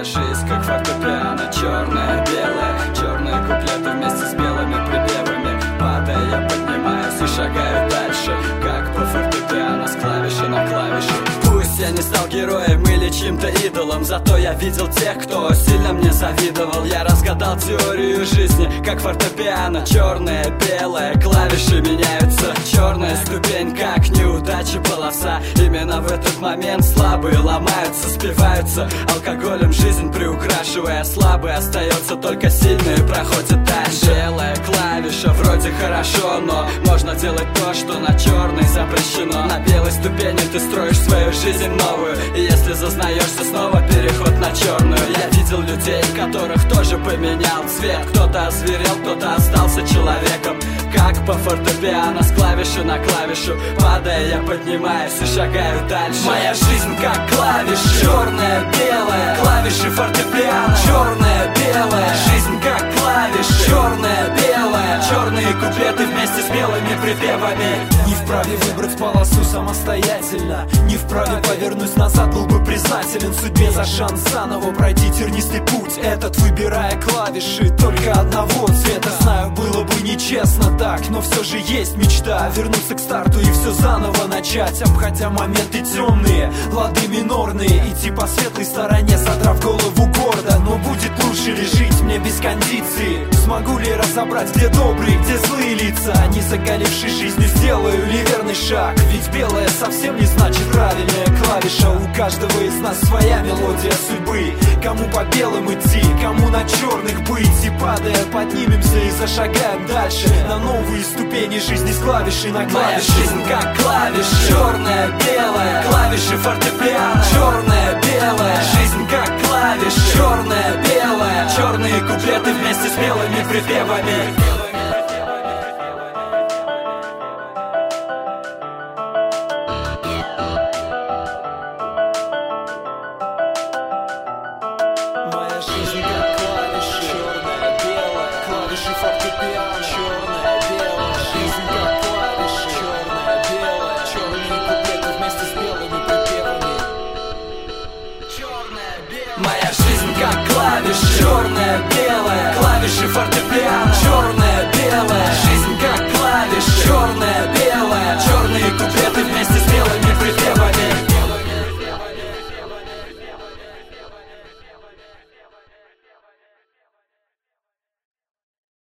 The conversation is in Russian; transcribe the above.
жизнь как фортепиано, черное-белое, черные куплеты вместе с белыми припевами. Падая, я поднимаюсь и шагаю дальше, как по фортепиано, с клавиши на клавишу. Пусть я не стал героем или чьим-то идолом, зато я видел тех, кто сильно мне завидовал. Я разгадал теорию жизни, как фортепиано, черное, белое, клавиши меняются. Черная ступень, как неудача полоса. Именно в этот момент слабые ломаются, спиваются алкоголем жизнь приукрашивая. Слабый остается, только сильные проходят дальше. Белая клавиша вроде хорошо, но можно делать то, что на черной запрещено. На белой ступени ты строишь свою жизнь новую, и если зазнаешься, снова переход на черную. Я видел людей, которых тоже поменял цвет. Кто-то озверел, кто-то остался человеком. Как по фортепиано, с клавиши на клавишу. Падая, я поднимаюсь и шагаю дальше. Моя жизнь как клавиши, черная-белая, клавиши фортепиано, черная-белая. Жизнь как клавиши, черная-белая, черные куплеты вместе с белыми припевами. Не вправе выбрать полосу самостоятельно, не вправе повернуть назад, был бы признателен судьбе за шанс заново пройти тернистый путь этот, выбирая клавиши только одного цвета. Знаю, было бы нечестно так, но все же есть мечта вернуться к старту и все заново начать, обходя моменты темные, лады минорные, идти по светлой стороне, содрав голову гордо. Но будет лучше ли жить мне без кондиции? Смогу ли разобрать, где добрые, где злые лица? Не закалившись жизнью, сделаю ли верный шаг? Ведь белая совсем не значит правильная клавиша. У каждого из нас своя мелодия судьбы. Кому по белым идти, кому на черных быть. И падая, поднимемся и зашагаем дальше на новые ступени жизни с клавишей на клавишу. Моя жизнь как клавиши, черная-белая, клавиши фортепиано, черная-белая. Жизнь как клавиши, черная-белая, черные куплеты вместе с белыми припевами. Моя жизнь как клавиши, черная-белая, клавиши фортепиано, черная-белая. Жизнь как клавиши, черная-белая, черные куплеты вместе с белыми припевами. Моя жизнь как клавиши, черная-белая, клавиши фортепиано.